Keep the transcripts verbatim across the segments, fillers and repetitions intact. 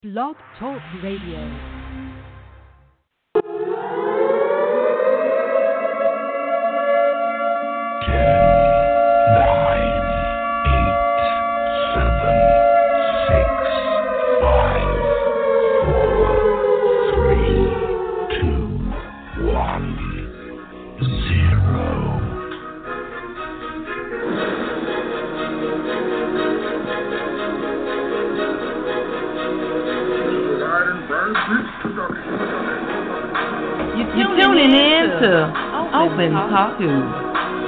Blog Talk Radio. You're tuning in to Open Talk News.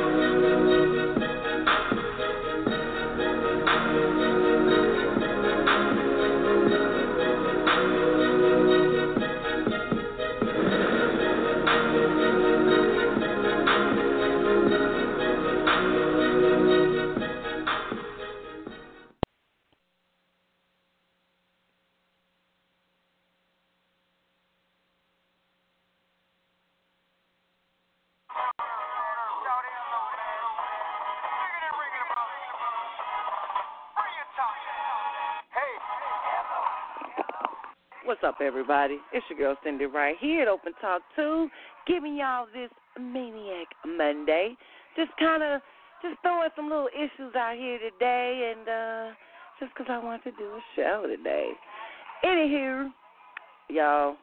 What's up, everybody? It's your girl, Cindy, right here at Open Talk two, giving y'all this Maniac Monday. Just kind of just throwing some little issues out here today, and uh, just because I wanted to do a show today. Anywho, y'all,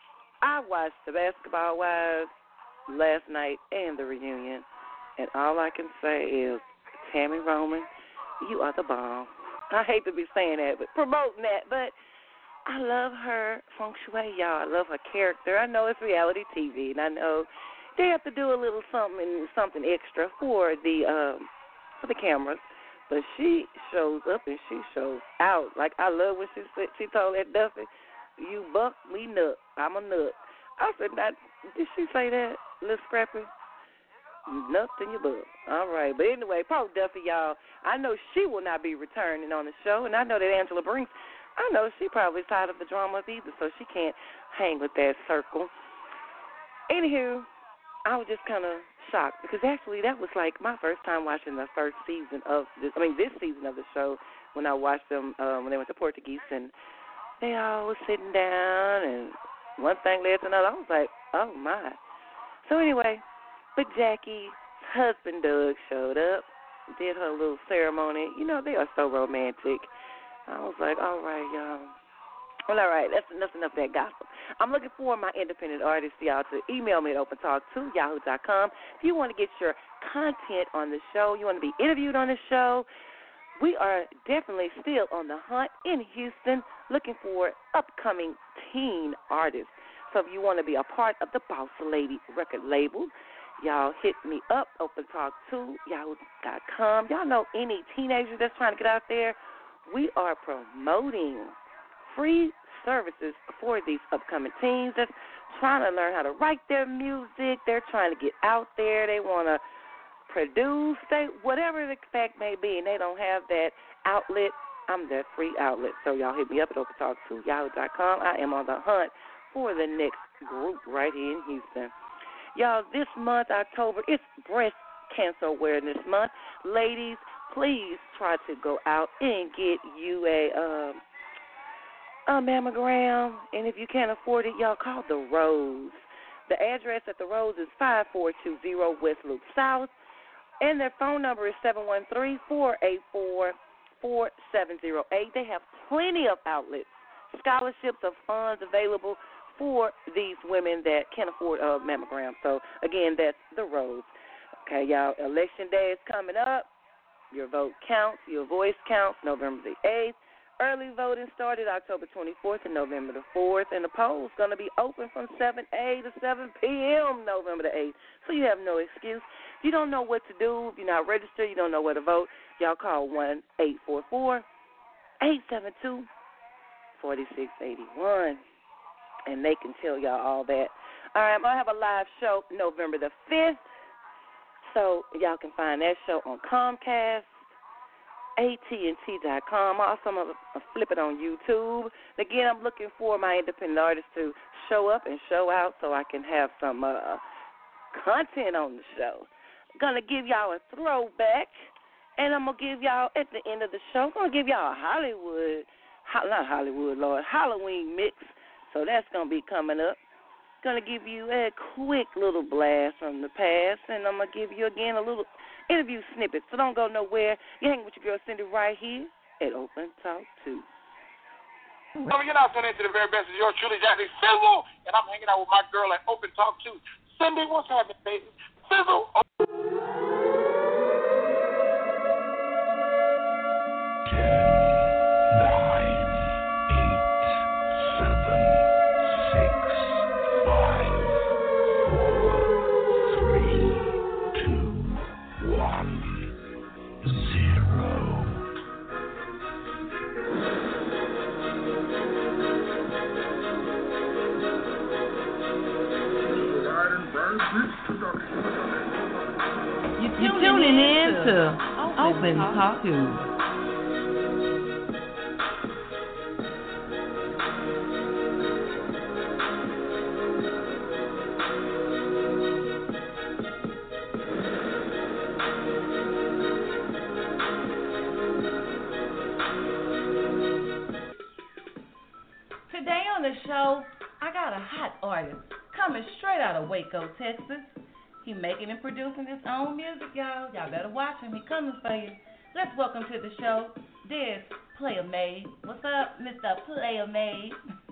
I watched the Basketball Wives last night and the reunion, and all I can say is, Tammy Roman, you are the bomb. I hate to be saying that, but promoting that, but I love her feng shui, y'all. I love her character. I know it's reality T V, and I know they have to do a little something, something extra for the um, for the cameras. But she shows up and she shows out. Like, I love what she said. She told that Duffy, "You buck, we nut. I'm a nut." I said, "Now, did she say that, little Scrappy? You nuts in your butt." All right. But anyway, poor Duffy, y'all. I know she will not be returning on the show, and I know that Angela Brinks, I know she probably tired of the dramas either, so she can't hang with that circle. Anywho, I was just kind of shocked because actually that was like my first time watching the first season of this, I mean this season of the show, when I watched them um, when they went to Portuguese, and they all was sitting down and one thing led to another. I was like, oh my. So anyway, but Jackie's husband Doug showed up, did her little ceremony. You know, they are so romantic. I was like, all right, y'all. Well, all right, that's, that's enough of that gossip. I'm looking for my independent artists, y'all, to email me at opentalk two yahoo dot com. If you want to get your content on the show, you want to be interviewed on the show, we are definitely still on the hunt in Houston looking for upcoming teen artists. So if you want to be a part of the Boss Lady record label, y'all hit me up, opentalk two yahoo dot com. Y'all know any teenager that's trying to get out there, we are promoting free services for these upcoming teens that's trying to learn how to write their music. They're trying to get out there. They want to produce, they, whatever the fact may be, and they don't have that outlet. I'm their free outlet. So y'all hit me up at opentalk two yahoo dot com. I am on the hunt for the next group right here in Houston. Y'all, this month, October, it's Breast Cancer Awareness Month. Ladies, please try to go out and get you a, um, a mammogram. And if you can't afford it, y'all call the Rose. The address at the Rose is five four two zero West Loop South. And their phone number is seven one three, four eight four, four seven zero eight. They have plenty of outlets, scholarships of funds available for these women that can't afford a mammogram. So, again, that's the Rose. Okay, y'all, Election Day is coming up. Your vote counts. Your voice counts. November the eighth. Early voting started October twenty-fourth and November the fourth. And the poll's going to be open from seven a.m. to seven p.m. November the eighth. So you have no excuse. If you don't know what to do, if you're not registered, you don't know where to vote, y'all call one eight four four, eight seven two, four six eight one. And they can tell y'all all that. All right, I'm going to have a live show November the fifth. So y'all can find that show on Comcast, A T and T dot com. Also, I'm going to flip it on YouTube. Again, I'm looking for my independent artists to show up and show out so I can have some uh, content on the show. I'm going to give y'all a throwback, and I'm going to give y'all, at the end of the show, I'm going to give y'all a Hollywood ho- not Hollywood, Lord, Halloween mix. So that's going to be coming up. Going to give you a quick little blast from the past, and I'm going to give you again a little interview snippet. So don't go nowhere. You're hanging with your girl Cindy right here at Open Talk two. So you're not tuning into the very best of yours truly, Jackie Sizzle, and I'm hanging out with my girl at Open Talk two. Cindy, what's happening, baby? Sizzle. You're tuning in to Open Talk two. Today on the show, I got a hot artist coming straight out of Waco, Texas. He making and producing his own music, y'all. Y'all better watch him. He coming for you. Let's welcome to the show, Dez Player Made. What's up, Mister Player Made?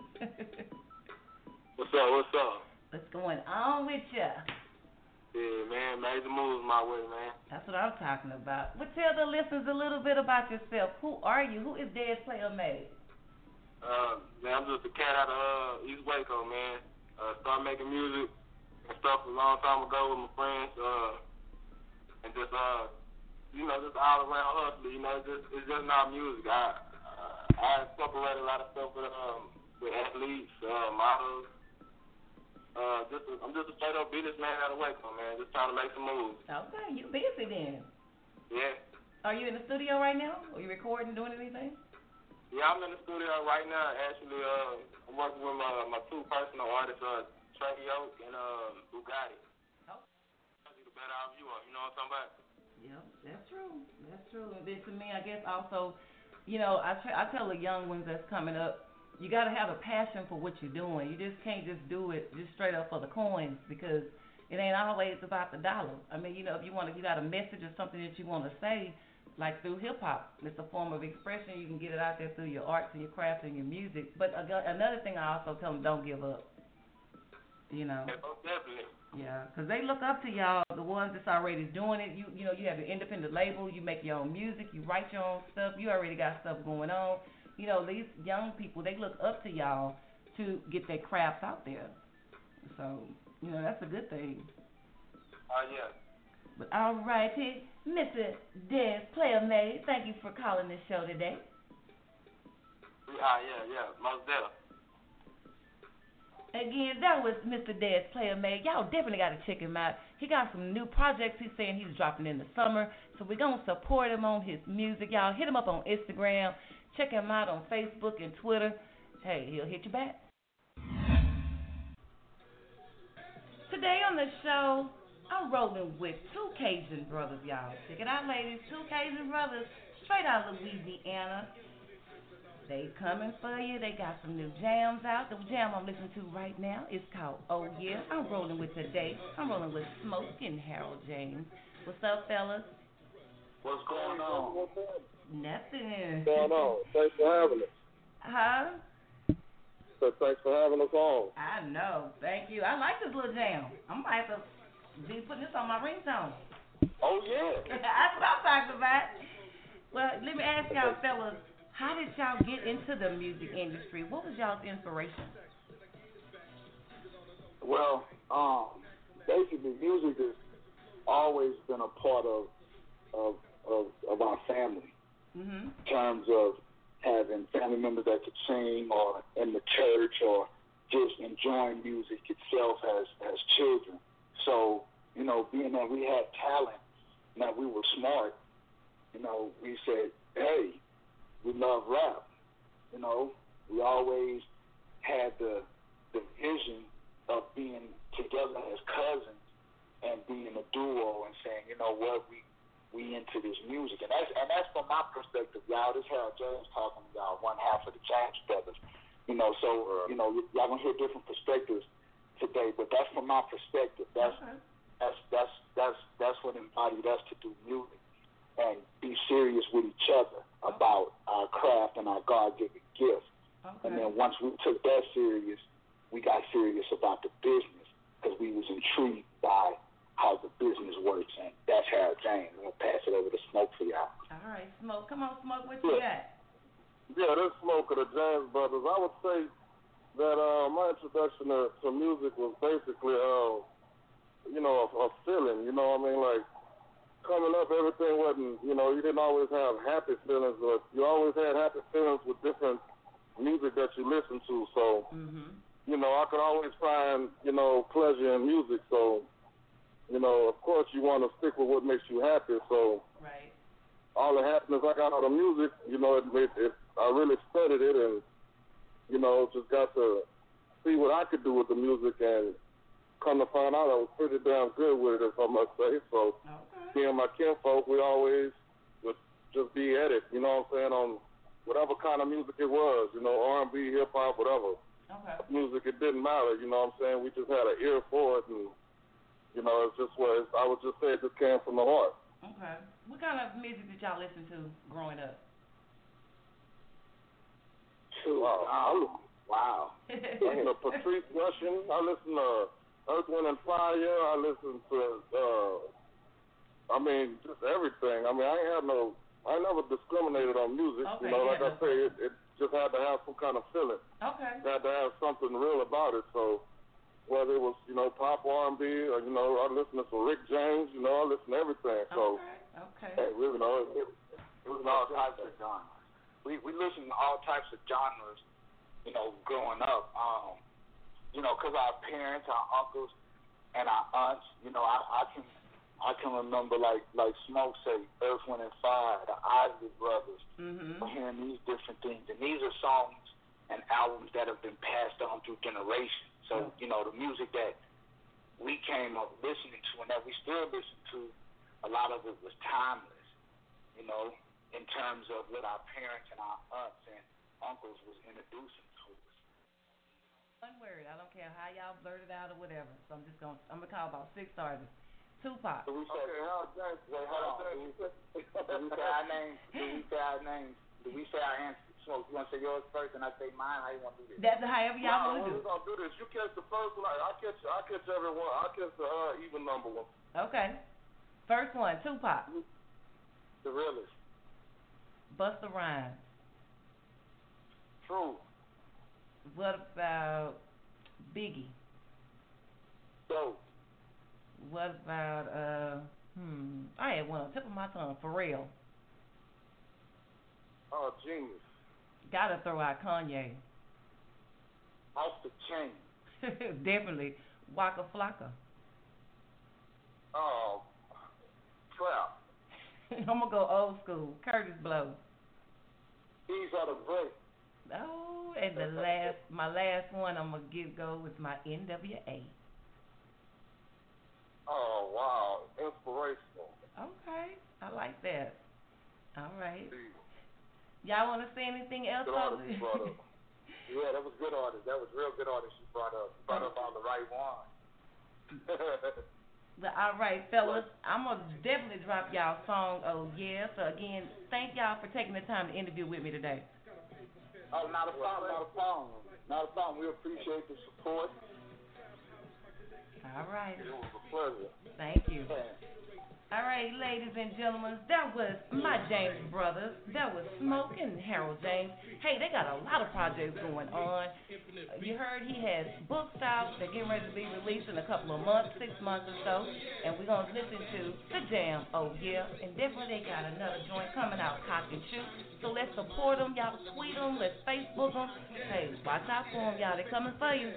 What's up, what's up? What's going on with ya? Yeah, man, made the moves my way, man. That's what I'm talking about. Well, tell the listeners a little bit about yourself. Who are you? Who is Dez Player Made? Uh, man, I'm just a cat out of uh, East Waco, man. Uh, started making music and stuff a long time ago with my friends, uh, and just, uh, you know, just all around hustler, you know, it's just, it's just not music. I, uh, I incorporate a lot of stuff with, um, with athletes, uh, models, uh, just, a, I'm just a straight up businessman out of Waco, man, just trying to make some moves. Okay, you busy then. Yeah. Are you in the studio right now? Are you recording, doing anything? Yeah, I'm in the studio right now, actually, uh, I'm working with my, my two personal artists, uh, Trey Yoke and uh, Bugatti. Oh. The better off you are, you know what I'm talking about? Yep, that's true. That's true. And then to me, I guess also, you know, I, tra- I tell the young ones that's coming up, you got to have a passion for what you're doing. You just can't just do it just straight up for the coins because it ain't always about the dollar. I mean, you know, if you want to, you got a message or something that you want to say, like through hip hop, it's a form of expression. You can get it out there through your arts and your crafts and your music. But another thing I also tell them, don't give up. You know. Definitely. Yeah, because they look up to y'all, the ones that's already doing it. You you know, you have your independent label. You make your own music. You write your own stuff. You already got stuff going on. You know, these young people, they look up to y'all to get their crafts out there. So, you know, that's a good thing. Oh, uh, yeah. But all righty, Mister Dez Player Made, thank you for calling this show today. Yeah, yeah, yeah, most definitely. Again, that was Mister Dez Player Made. Y'all definitely got to check him out. He got some new projects he's saying he's dropping in the summer. So we're going to support him on his music. Y'all hit him up on Instagram. Check him out on Facebook and Twitter. Hey, he'll hit you back. Today on the show, I'm rolling with two Cajun brothers, y'all. Check it out, ladies. Two Cajun brothers straight out of Louisiana. They coming for you. They got some new jams out. The jam I'm listening to right now is called Oh Yeah. I'm rolling with today. I'm rolling with Smoke and Harold James. What's up, fellas? What's going on? Nothing. What's going on? Thanks for having us. Huh? So thanks for having us on. I know. Thank you. I like this little jam. I might have to be putting this on my ringtone. Oh, yeah. That's what I'm talking about. Well, let me ask y'all, fellas, how did y'all get into the music industry? What was y'all's inspiration? Well, um, basically, music has always been a part of of of, of our family. Mm-hmm. In terms of having family members that could sing, or in the church, or just enjoying music itself as as children. So, you know, being that we had talent, and that we were smart, you know, we said, hey, we love rap. You know, we always had the the vision of being together as cousins and being a duo and saying, you know what, we we into this music, and that's and that's from my perspective, y'all. This Harold James talking to y'all, one half of the James brothers, you know. So you know, y'all gonna hear different perspectives today, but that's from my perspective. That's okay. that's that's that's that's what embodied us to do music and be serious with each other about our craft and our God-given gift. Okay. And then once we took that serious, we got serious about the business because we was intrigued by how the business works, and that's Harold James. I'm gonna pass it over to Smoke for y'all. All right, Smoke. Come on, Smoke. What you yeah. got? Yeah, this Smoke of the James Brothers. I would say that uh, my introduction to, to music was basically, uh, you know, a, a feeling. You know what I mean? Like, coming up, everything wasn't, you know, you didn't always have happy feelings, but you always had happy feelings with different music that you listen to. So, mm-hmm. you know, I could always find, you know, pleasure in music. So, you know, of course you want to stick with what makes you happy. So, right. all the happiness I got out of music, you know, it, it, it, I really studied it and, you know, just got to see what I could do with the music, and come to find out I was pretty damn good with it, if I must say. So, okay. me and my kinfolk, we always would just be at it, you know what I'm saying, on whatever kind of music it was, you know, R and B, hip-hop, whatever. Okay. Music, it didn't matter, you know what I'm saying. We just had an ear for it, and, you know, it's just what, it's, I would just say it just came from the heart. Okay. What kind of music did y'all listen to growing up? Wow. Oh, wow. I listen to Patrice Rushen. I listen to Earth, Wind, and Fire. I listen to, uh, I mean, just everything. I mean, I ain't had no, I never discriminated on music. Okay, you know, yeah, like I say, it, it just had to have some kind of feeling. Okay. It had to have something real about it. So whether it was, you know, pop R and B, or, you know, I listen to some Rick James, you know, I listen to everything. So, okay. Hey, you know, it, it was all types of genres. We we listened to all types of genres, you know, growing up. Um, you know, because our parents, our uncles, and our aunts, you know, I, I can I can remember like like Smoke say, Earth, Wind, and Fire, the Isley Brothers, mm-hmm. hearing these different things, and these are songs and albums that have been passed on through generations. So, you know, the music that we came up listening to and that we still listen to, a lot of it was timeless, you know, in terms of what our parents and our aunts and uncles was introducing to us. One word, I don't care how y'all blurt it out or whatever, so I'm just going to, I'm going to call about six artists. Tupac. Do we say, okay, Harold James, wait, hold on. Do we say, do we say our names? Do we say our names? Do we say our answers? Smoke, you want to say yours first and I say mine? How you want to do this? That's however y'all nah, want to do. We're going to do this. You catch the first one. I catch I catch everyone. I catch the uh, even number one. Okay. First one, Tupac. The realest. Busta Rhymes. True. What about Biggie? Dope. What about, uh, hmm, I had one on the tip of my tongue, Pharrell. Oh, genius. Gotta throw out Kanye. Off the chain. Definitely. Waka Flocka. Oh, Trap. I'm gonna go old school. Curtis Blow. These are the breaks. Oh, and the last, my last one I'm gonna give go with my N W A. Oh, wow. Inspirational. Okay, I like that. All right. See. Y'all want to say anything else? Good artist you brought up. Yeah, that was good artist. That was real good artist you brought up. You brought up all the right one. But all right, fellas, I'm going to definitely drop y'all song, Oh Yeah. So, again, thank y'all for taking the time to interview with me today. Oh, not a problem, not a problem. Not a problem. We appreciate the support. All right. It was a pleasure. Thank you. All right, ladies and gentlemen, that was my James Brothers. That was Smoke and Harold James. Hey, they got a lot of projects going on. Uh, you heard he has books out. They're getting ready to be released in a couple of months, six months or so. And we're going to listen to The Jam, Oh Yeah. And definitely they got another joint coming out, Cock and Shoot. So let's support them. Y'all tweet them. Let's Facebook them. Hey, watch out for them, y'all. They're coming for you.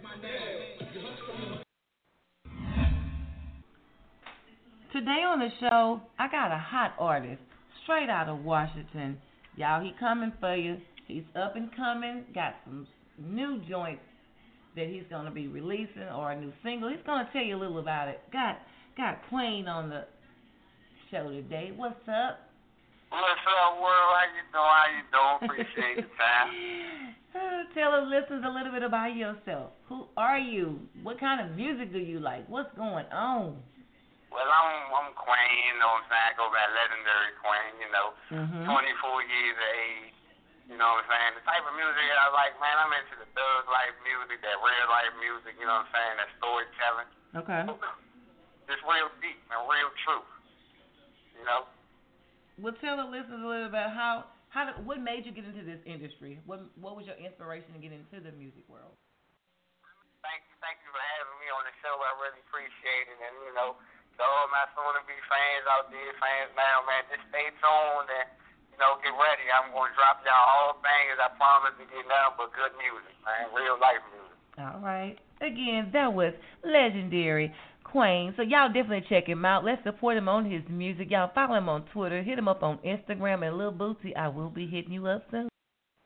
Today on the show, I got a hot artist straight out of Washington. Y'all, he coming for you. He's up and coming. Got some new joints that he's going to be releasing or a new single. He's going to tell you a little about it. Got got Queen on the show today. What's up? What's up, world? How you doing? How you doing? Appreciate the time. Tell the listeners a little bit about yourself. Who are you? What kind of music do you like? What's going on? Well, I'm I'm Queen, you know what I'm saying? I go by Legendary Queen, you know. Mm-hmm. twenty-four years of age, you know what I'm saying? The type of music I like, man, I'm into the thug life music, that real life music, you know what I'm saying? That storytelling. Okay. Just real deep and real truth, you know? Well, tell the listeners a little about how, how did, what made you get into this industry? What what was your inspiration to get into the music world? Thank you, thank you for having me on the show. I really appreciate it. And, you know, to all my soon-to-be fans out there, fans now, man, just stay tuned and, you know, get ready. I'm going to drop y'all all bangers. I promise to get nothing but good music, man, real life music. All right. Again, that was Legendary Queen. So y'all definitely check him out. Let's support him on his music. Y'all follow him on Twitter. Hit him up on Instagram. And Lil Bootsy, I will be hitting you up soon.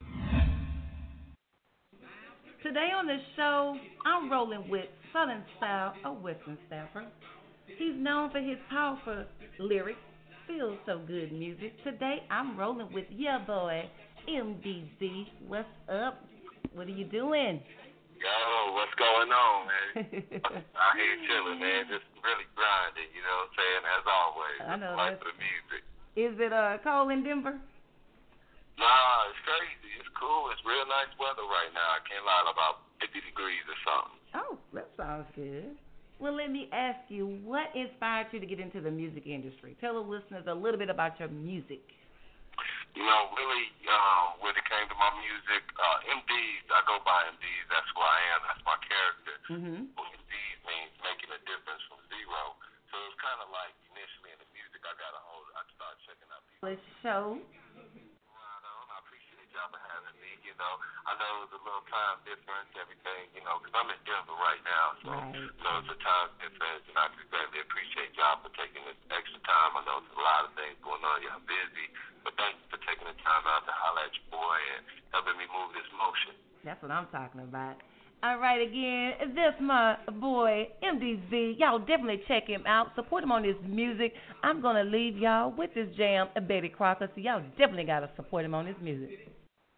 Today on the show, I'm rolling with Southern Style, a Western staffer. He's known for his powerful lyrics, feels so good music. Today, I'm rolling with your boy, M D Z. What's up? What are you doing? Yo, what's going on, man? I'm here chilling, man. Just really grinding, you know what I'm saying? As always. I know. Life of the music. Is it uh, cold in Denver? Nah, it's crazy. It's cool. It's real nice weather right now. I can't lie, about fifty degrees or something. Oh, that sounds good. Well, let me ask you, what inspired you to get into the music industry? Tell the listeners a little bit about your music. You know, really, uh, when it came to my music, uh, M Ds, I go by M Ds. That's who I am. That's my character. Mm-hmm. What M Ds means making a difference from zero. So it's kind of like initially in the music, I got a hold. I started checking out people. Let's show. Right on. I appreciate y'all for having me. You know, I know it's a little time difference, everything. You know, because I'm in Denver right now, so Right. so it's a time difference, and I just greatly appreciate y'all for taking this extra time. I know there's a lot of things going on. Y'all busy, but thank you for taking the time out to holler at your boy and helping me move this motion. That's what I'm talking about. All right, again, this my boy, M D Z. Y'all definitely check him out. Support him on his music. I'm going to leave y'all with this jam, Betty Crocker, so y'all definitely got to support him on his music.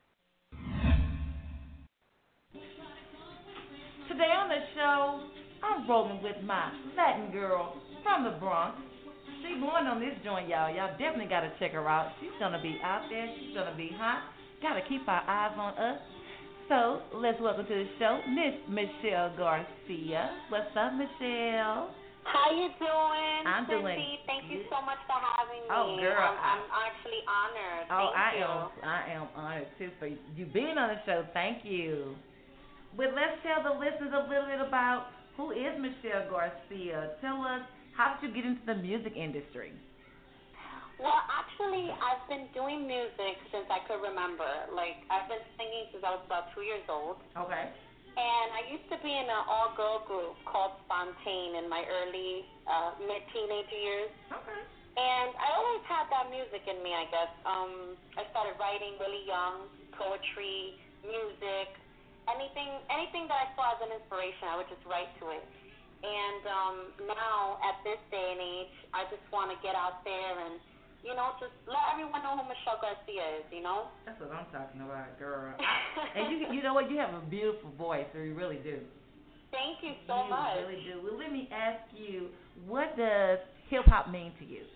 Today on the show, I'm rolling with my Latin girl from the Bronx. She blowing on this joint, y'all. Y'all definitely got to check her out. She's going to be out there. She's going to be hot. Got to keep our eyes on us. So, let's welcome to the show, Miss Michelle Garcia. What's up, Michelle? How you doing, I'm Cindy? doing Thank you good. so much for having me. Oh, girl, I'm, I- I'm actually honored. Oh, Thank I you. am I am honored, too, for you being on the show. Thank you. But let's tell the listeners a little bit about who is Michelle Garcia. Tell us, how did you get into the music industry? Well, actually, I've been doing music since I could remember. Like, I've been singing since I was about two years old. Okay. And I used to be in an all-girl group called Fontaine in my early, uh, mid-teenage years. Okay. And I always had that music in me, I guess. Um, I started writing really young, poetry, music, anything anything that I saw as an inspiration, I would just write to it. And um, now, at this day and age, I just want to get out there and, you know, just let everyone know who Michelle Garcia is, you know? That's what I'm talking about, girl. I, and you you know what? You have a beautiful voice, so you really do. Thank you so you much. You really do. Well, let me ask you, what does hip-hop mean to you?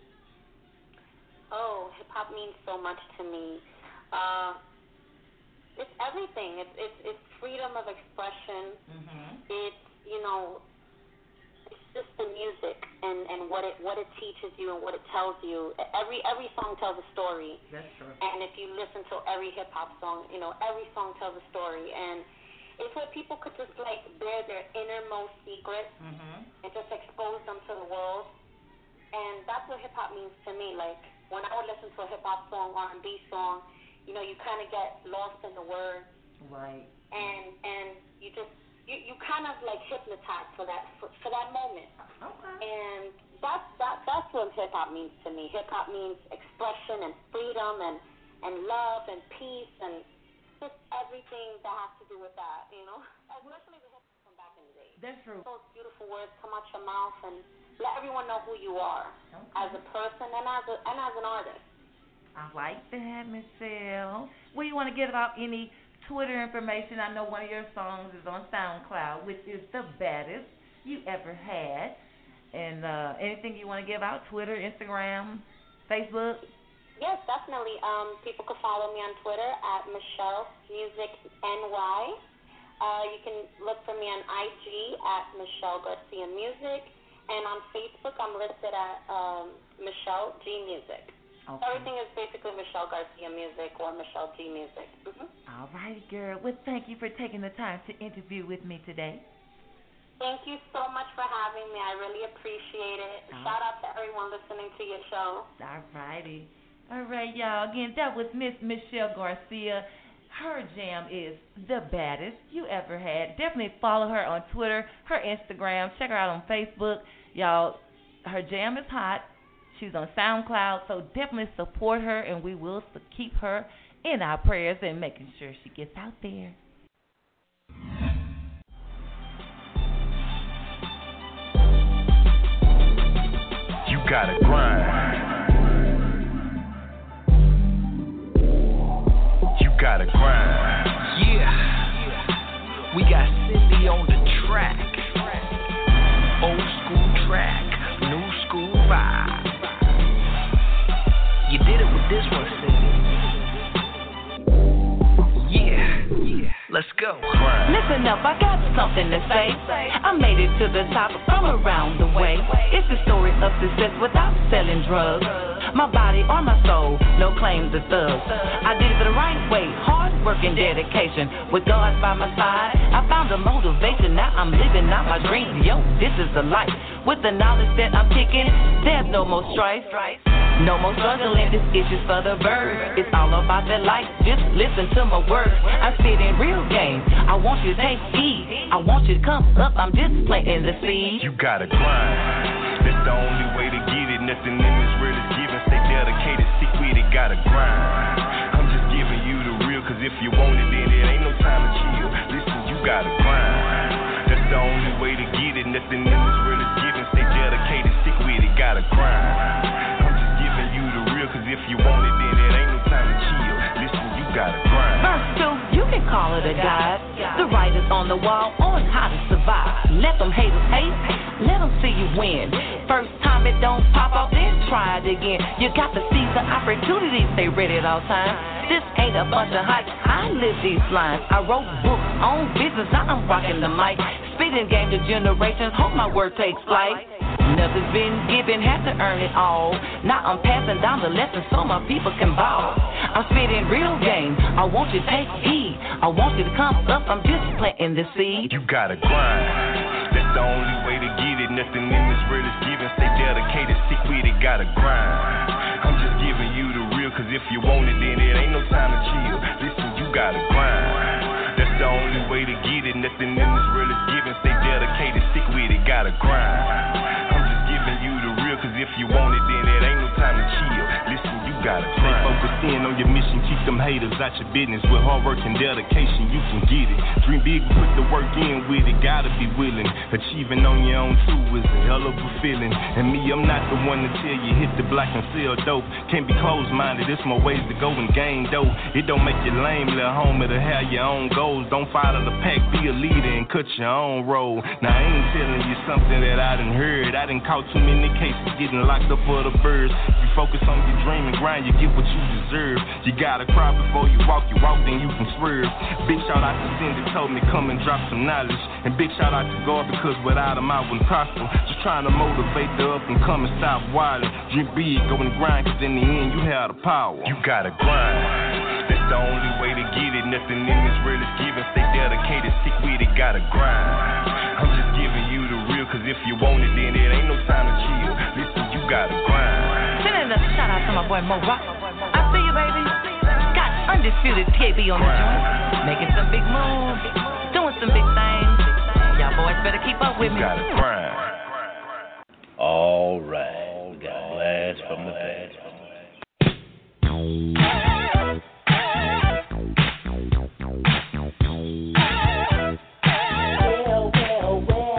Oh, hip-hop means so much to me. Uh, it's everything. It's, it's, it's freedom of expression. Mm-hmm. It's, you know, it's just the music and, and what it what it teaches you and what it tells you. Every every song tells a story. That's true. And if you listen to every hip hop song, you know, every song tells a story. And it's where people could just like bear their innermost secrets Mm-hmm. and just expose them to the world. And that's what hip hop means to me. Like when I would listen to a hip hop song, R and B song, you know, you kind of get lost in the words. Right. And and you just You, you kind of like hypnotized for that for, for that moment. Okay. And that's that that's what hip hop means to me. Hip hop means expression and freedom and, and love and peace and just everything that has to do with that, you know? Especially the hip hop from back in the day. That's true. Those beautiful words come out your mouth and let everyone know who you are okay. as a person and as a and as an artist. I like that, Michelle. Well, you want to give out any Twitter information? I know one of your songs is on SoundCloud, which is the baddest you ever had. And uh, anything you want to give out? Twitter, Instagram, Facebook? Yes, definitely. Um, people can follow me on Twitter at Michelle Music N Y. Uh, you can look for me on I G at Michelle Garcia Music. And on Facebook, I'm listed at um, Michelle G Music. Okay. Everything is basically Michelle Garcia Music or Michelle G Music. Mm-hmm. All righty, girl. Well, thank you for taking the time to interview with me today. Thank you so much for having me. I really appreciate it. Oh. Shout out to everyone listening to your show. All righty. All right, y'all. Again, that was Miss Michelle Garcia. Her jam is the baddest you ever had. Definitely follow her on Twitter, her Instagram. Check her out on Facebook. Y'all, her jam is hot. She's on SoundCloud, so definitely support her, and we will keep her in our prayers and making sure she gets out there. You gotta grind. You gotta grind. Yeah. We got Cindy on the track. Old school track, new school vibe. You did it with this one, Cindy. Yeah, yeah. Let's go. Listen up, I got something to say. I made it to the top from around the way. It's the story of success without selling drugs. My body or my soul, no claims to thugs. I did it the right way, hard work and dedication. With God by my side, I found a motivation. Now I'm living out my dreams. Yo, this is the life. With the knowledge that I'm kicking, there's no more strife. No more struggling, this issue's for the birds. It's all about that life, just listen to my words. I'm spitting real game, I want you to take heed. I want you to come up, I'm just planting the seed. You gotta grind, that's the only way to get it. Nothing in this world is given, stay dedicated, stick with it, gotta grind. I'm just giving you the real, cause if you want it, then it ain't no time to chill. Listen, you gotta grind, that's the only way to get it. Nothing in this world is given, stay dedicated, stick with it, gotta grind. Cause if you want it, then it ain't no time to chill. Listen, you gotta grind. Verse two, you can call it a guide. The writers on the wall on how to survive. Let them haters hate, let them see you win. First time it don't pop out, then try it again. You got to seize the opportunity, stay ready at all times. This ain't a bunch of hype, I live these lines. I wrote books on business, now I'm rocking the mic. Spitting game to generations, hope my word takes flight. Nothing's been given, had to earn it all. Now I'm passing down the lessons so my people can ball. I'm spitting real game, I want you to take heed. I want you to come up, I'm just planting the seed. You gotta grind, that's the only way to get it. Nothing in this world is given, stay dedicated, stick with it, gotta grind. I'm just giving you the real, cause if you want it, then it ain't no time to chill. Listen, you gotta grind, that's the only way to get it. Nothing in this world is given, stay dedicated, stick with it, gotta grind. Cause if you want it, then it ain't no time to chill. Listen, you gotta stay focused in on your mission. Keep them haters out your business. With hard work and dedication, you can get it. Dream big, put the work in with it. Gotta be willing. Achieving on your own too is a hell of a feeling. And me, I'm not the one to tell you hit the block and sell dope. Can't be closed-minded. There's more ways to go and gain dope. It don't make you lame, little homie, to have your own goals. Don't follow the pack, be a leader and cut your own role. Now I ain't telling you something that I done heard. I done caught too many cases getting locked up for the birds. You focus on your dream and grind, you get what you deserve. You gotta cry before you walk, you walk then you can swerve. Big shout out to Cindy, told me come and drop some knowledge. And big shout out to God, because without him I wouldn't prosper. Just trying to motivate the up and come and stop wildin'. Dream big, go and grind, cause in the end you have the power. You gotta grind, that's the only way to get it. Nothing in this world is given, stay dedicated, stick with it, gotta grind. I'm just giving you the real, cause if you want it, then it ain't no time to chill. Listen, you gotta grind. Sending a shout out to my boy Mo Rock. I see you, baby. Got undisputed K B on the joint, making some big moves, doing some big things. Y'all boys better keep up with me. You gotta grind. All right, we got a blast from the past. Well, well, well.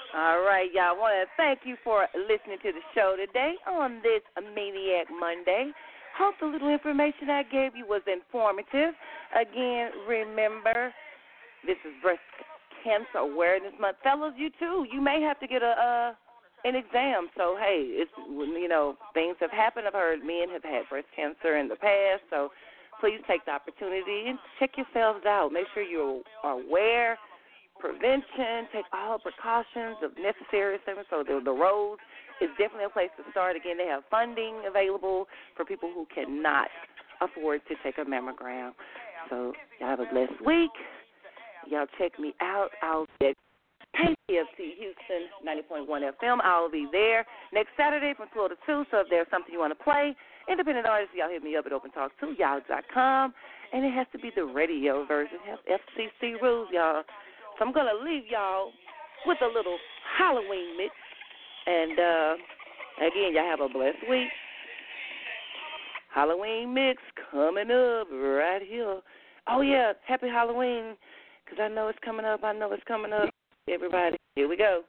All right, y'all. I want to thank you for listening to the show today on this Maniac Monday. Hope the little information I gave you was informative. Again, remember, this is Breast Cancer Awareness Month. Fellas, you too. You may have to get a uh, an exam. So, hey, it's, you know, things have happened. I've heard men have had breast cancer in the past. So, please take the opportunity and check yourselves out. Make sure you are aware. Prevention, take all precautions of necessary things. So the, the roads is definitely a place to start. Again, they have funding available for people who cannot afford to take a mammogram. So y'all have a blessed week. Y'all check me out. I'll be at K T F T Houston ninety point one F M. I'll be there next Saturday from twelve to two. So if there's something you want to play, independent artists, y'all hit me up at open talk two yahoo dot com. And it has to be the radio version. It has F C C rules, y'all. So I'm going to leave y'all with a little Halloween mix. And, uh, again, y'all have a blessed week. Halloween mix coming up right here. Oh, yeah, happy Halloween, because I know it's coming up. I know it's coming up. Everybody, here we go.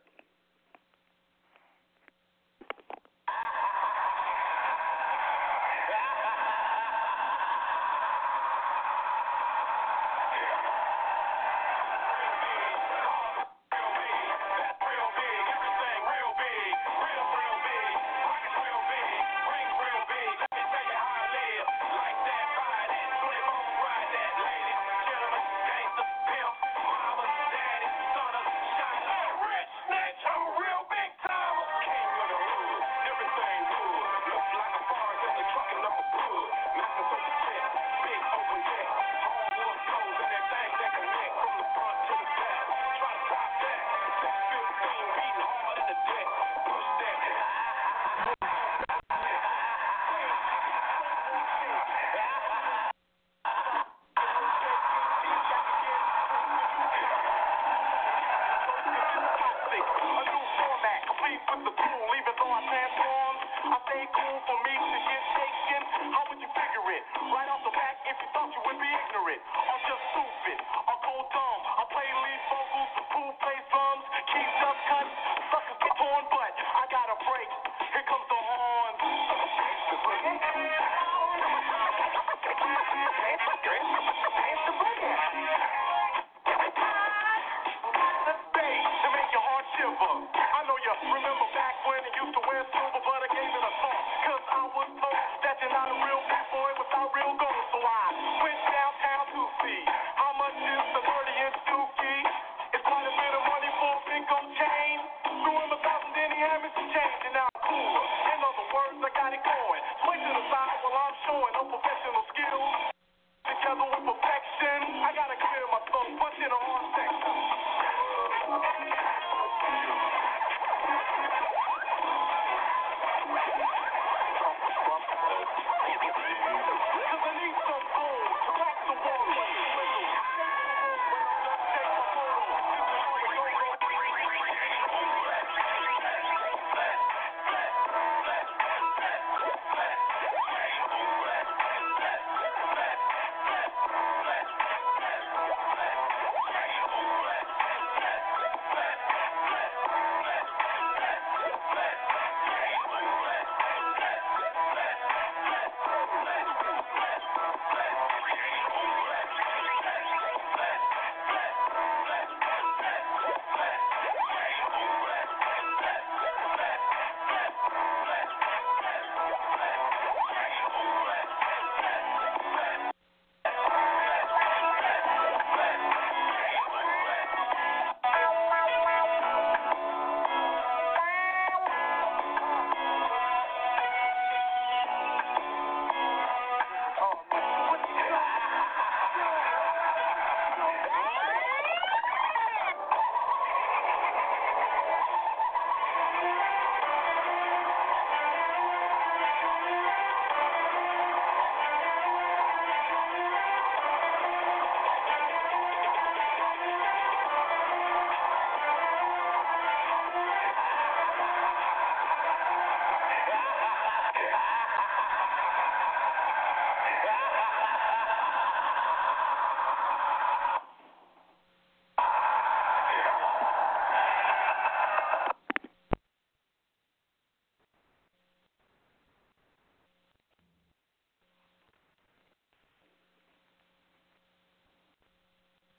I got it going. Swing to the side while I'm showing no professional skills.